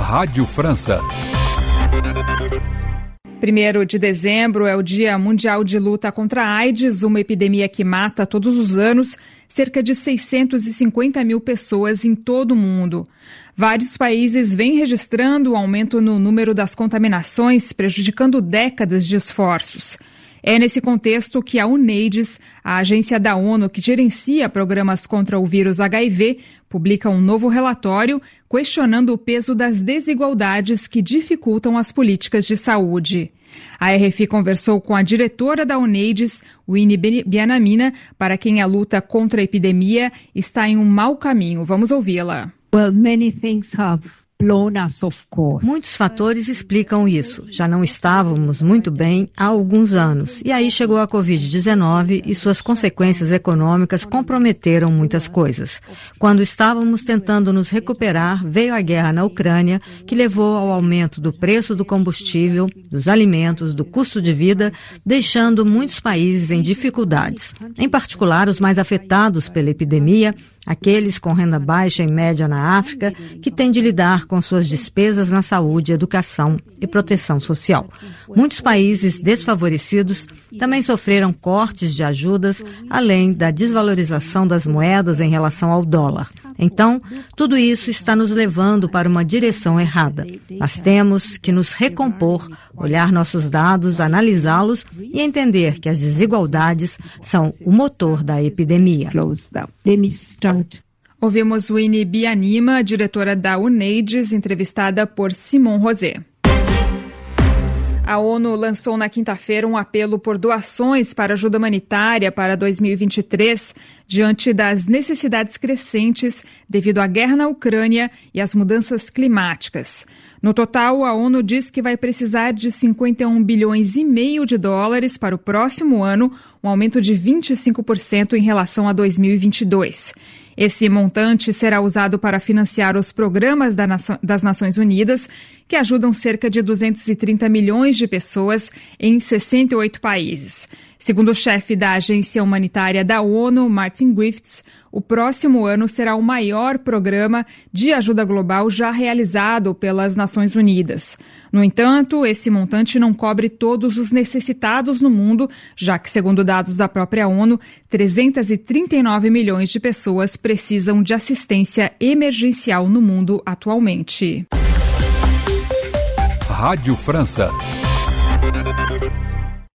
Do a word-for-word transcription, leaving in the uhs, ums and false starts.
Rádio França. primeiro de dezembro é o Dia Mundial de Luta contra a AIDS, uma epidemia que mata todos os anos cerca de seiscentas e cinquenta mil pessoas em todo o mundo. Vários países vêm registrando o aumento no número das contaminações, prejudicando décadas de esforços. É nesse contexto que a UNAIDS, a agência da ONU que gerencia programas contra o vírus H I V, publica um novo relatório questionando o peso das desigualdades que dificultam as políticas de saúde. A R F conversou com a diretora da UNAIDS, Winnie Bianamina, para quem a luta contra a epidemia está em um mau caminho. Vamos ouvi-la. Well, many things have blown us off course. Muitos fatores explicam isso. Já não estávamos muito bem há alguns anos. E aí chegou a covid dezenove e suas consequências econômicas comprometeram muitas coisas. Quando estávamos tentando nos recuperar, veio a guerra na Ucrânia, que levou ao aumento do preço do combustível, dos alimentos, do custo de vida, deixando muitos países em dificuldades. Em particular, os mais afetados pela epidemia, aqueles com renda baixa e média na África, que têm de lidar com suas despesas na saúde, educação e proteção social. Muitos países desfavorecidos também sofreram cortes de ajudas, além da desvalorização das moedas em relação ao dólar. Então, tudo isso está nos levando para uma direção errada. Nós temos que nos recompor, olhar nossos dados, analisá-los e entender que as desigualdades são o motor da epidemia. Ouvimos Winnie Bianima, diretora da UNAIDS, entrevistada por Simon Rosé. A ONU lançou na quinta-feira um apelo por doações para ajuda humanitária para dois mil e vinte e três, diante das necessidades crescentes devido à guerra na Ucrânia e às mudanças climáticas. No total, a ONU diz que vai precisar de cinquenta e um bilhões e meio de dólares para o próximo ano, um aumento de vinte e cinco por cento em relação a dois mil e vinte e dois. Esse montante será usado para financiar os programas das Nações Unidas, que ajudam cerca de duzentos e trinta milhões de pessoas em sessenta e oito países. Segundo o chefe da Agência Humanitária da ONU, Martin Griffiths, o próximo ano será o maior programa de ajuda global já realizado pelas Nações Unidas. No entanto, esse montante não cobre todos os necessitados no mundo, já que, segundo dados da própria ONU, trezentos e trinta e nove milhões de pessoas precisam de assistência emergencial no mundo atualmente. Rádio França.